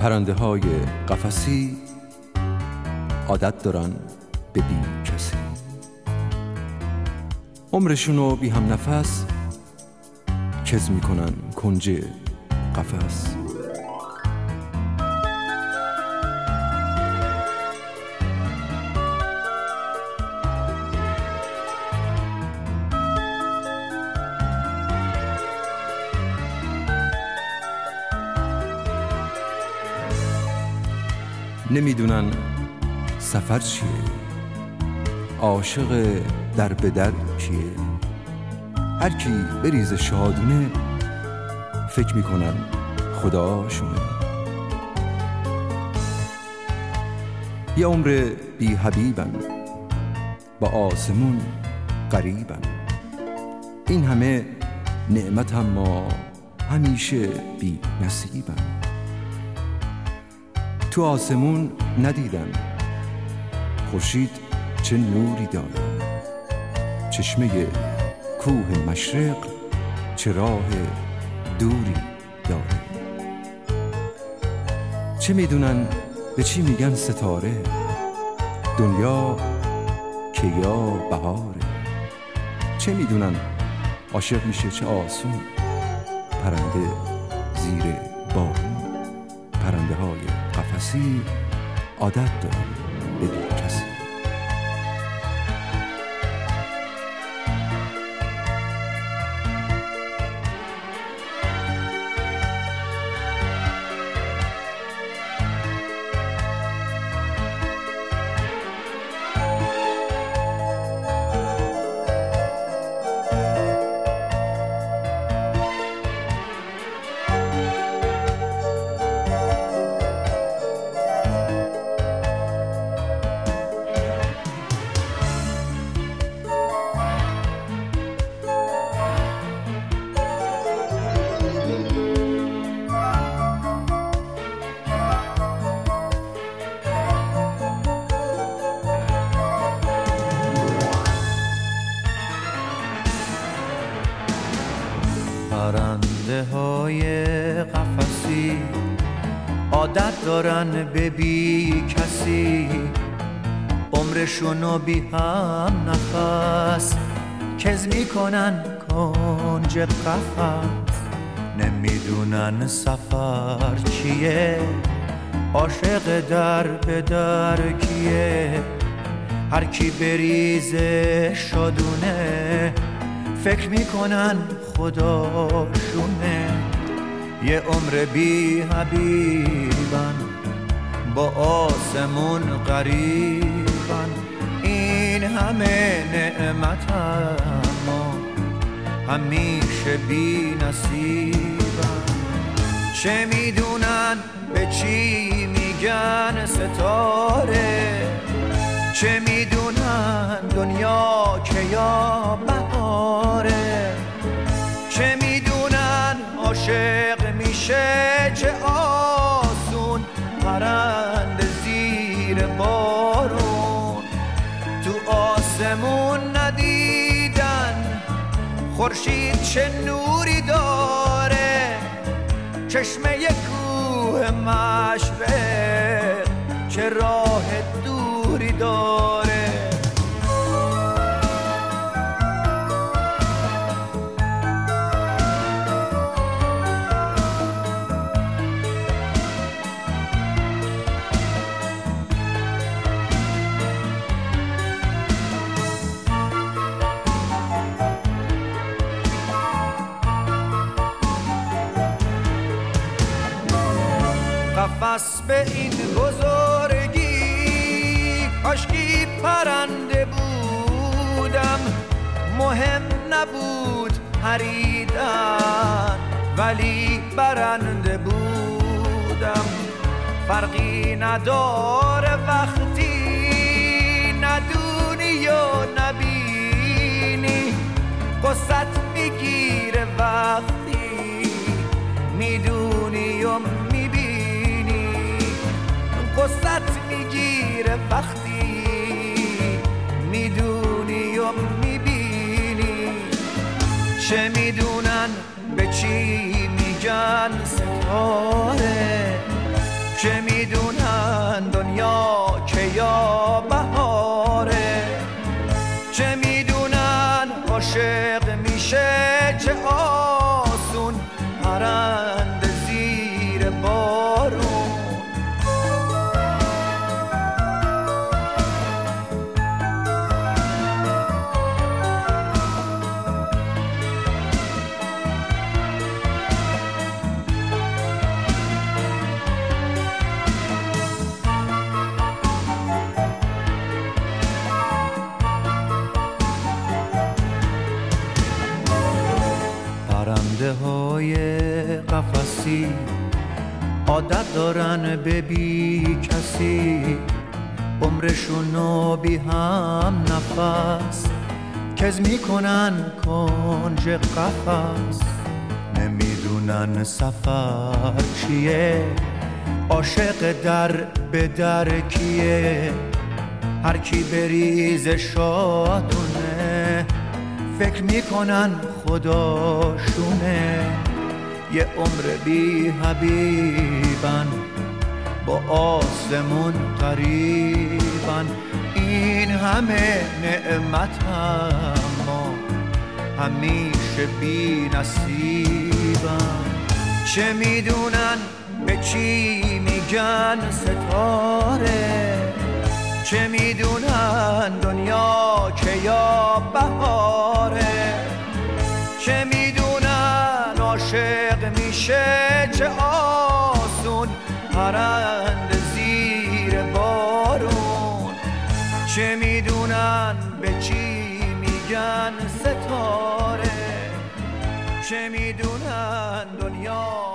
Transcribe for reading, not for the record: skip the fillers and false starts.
پرنده های قفسی عادت دارن به بی کسی. عمرشونو بی هم نفس کز میکنن کنج قفس. نمیدونن سفر چیه، عاشق در به در کیه. هر کی بریز شادونه فکر میکنن خداشونه. یه عمر بی حبیبن با آسمون غریبن. این همه نعمت اما همیشه بی نصیبن. تو آسمون ندیدن خورشید چه نوری داره، چشمه کوه مشرق چه راه دوری داره. چه میدونن به چی میگن ستاره، دنیا که یا بهاره. چه میدونن عاشق میشه چه آسون، پرنده زیر بارون. پرنده های قفسی عادت دارن به بی کسی. پرنده های قفسی عادت دارن به بی کسی. عمرشونو بی هم نفس کز میکنن کنج قفس. نمیدونن سفر چیه، عاشق در به در کیه. هر کی بریزه شادونه فکر میکنن خداشونه. یه عمر بی حبیبن با آسمون غریبن. این همه نعمت اما همیشه بی نصیبن. چه میدونن به چی میگن ستاره، چه میدونن دنیا که یا بهاره. چه میدونن عاشق میشه چه آسون، پرنده زیر بارون. تو آسمون ندیدن خورشید چه نوری داره، چشمه کوه مشرق چه راه دوری داره. قفس به این بزرگی کاشکی پرنده بودم. مهم نبود پریدن ولی برنده بودم. فرقی نداره وقتی ندونی و نبینی. قصت میگیره وقتی میدونی و قصت میگیره وقتی میدونی و میبینی. چه میدونن به چی میگن ستاره، چه میدونن دنیا که یا بهاره، چه میدونن عاشق میشه چه آسون پرنده زیر بارون. پرنده های قفسی عادت دارن به بی کسی، عمرشونو بی هم نفس کز میکنن کنج قفس. نمیدونن سفر چیه، عاشق در به در کیه، هر کی بریز شادونه فکر میکنن خداشونه. یه عمر بی حبیبن با آسمون قریبن، این همه نعمت اما همیشه بی نصیبن. چه میدونن به چی میگن ستاره، چه میدونن دنیا که یا بهاره، چه میدونن عاشق میشه چه آسون پرنده زیر بارون. چه میدونن به چی میگن ستاره، چه میدونن دنیا